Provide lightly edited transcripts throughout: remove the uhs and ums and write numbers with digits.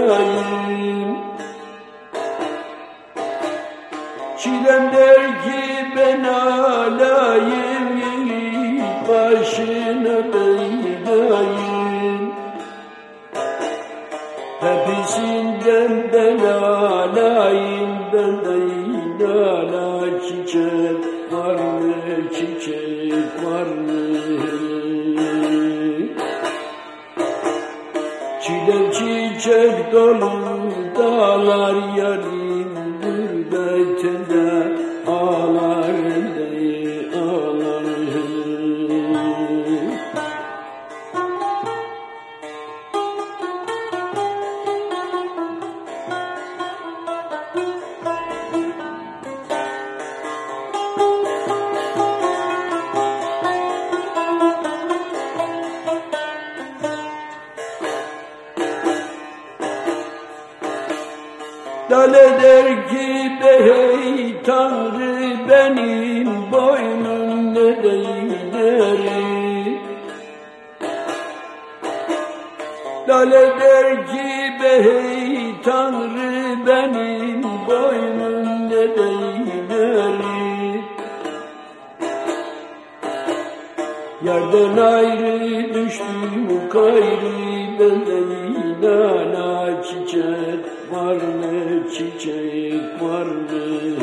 buradayım. Çilem der ki ben alayım, başına beydayım. Hepsinden ben alayım, benden ala çiçek var mı, çiçek var mı? Çilem çiçek dolu dağlar yarim, gurbetinde ağlar ağlar. Lale der ki be hey Tanrı, benim boynum nereyleri? Lale der ki be hey Tanrı, benim boynum nereyleri? Yerden ayrı düştüm gayrı, benden ala çiçek var mı, çiçek var mı?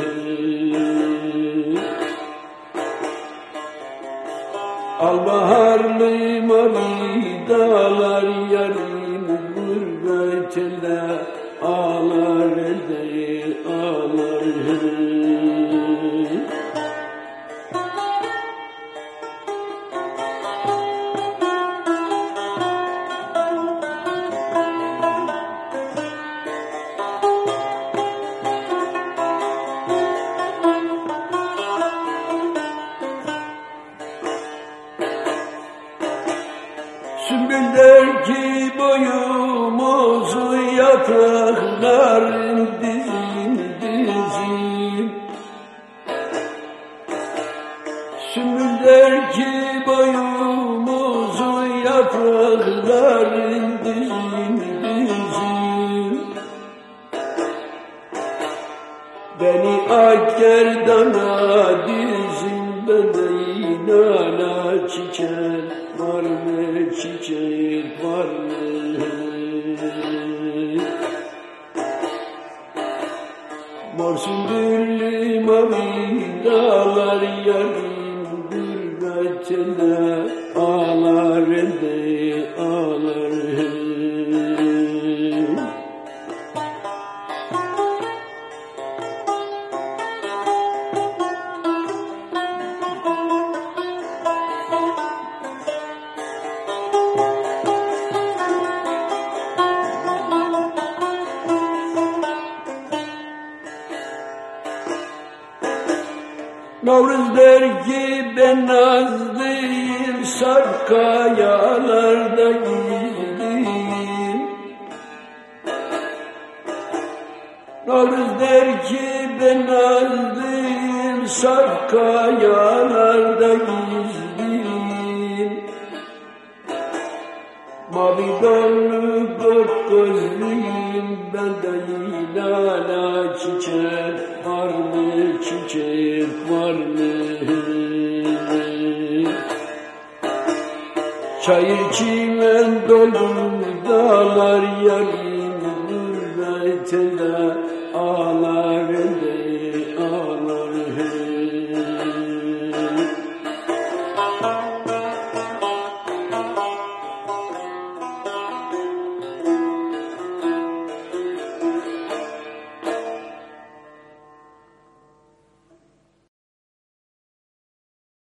Albaharlı mavi dağlar yarim, gurbetinde ağlar ağlar. Sümbül der ki boyumuzu yaprakların dizin dizin. Sümbül der ki boyumuzu yaprakların dizin dizin. Beni akgerdana dizin, bedeyin ala çiçek var mı, çiçek var mı? Mor sümbüllü mavi dağlar yarim, gurbetinde ağlar ağlar. Navruz der ki ben nazlıyım, sarp kayalarda gizliyim. Navruz der ki ben nazlıyım, sarp kayalarda gizliyim. Mavi donlu gök gözlüyüm, benden ala çiçek var mı, çiçek var mı? Çayır çimen dolu dağlar yarim, gurbetinde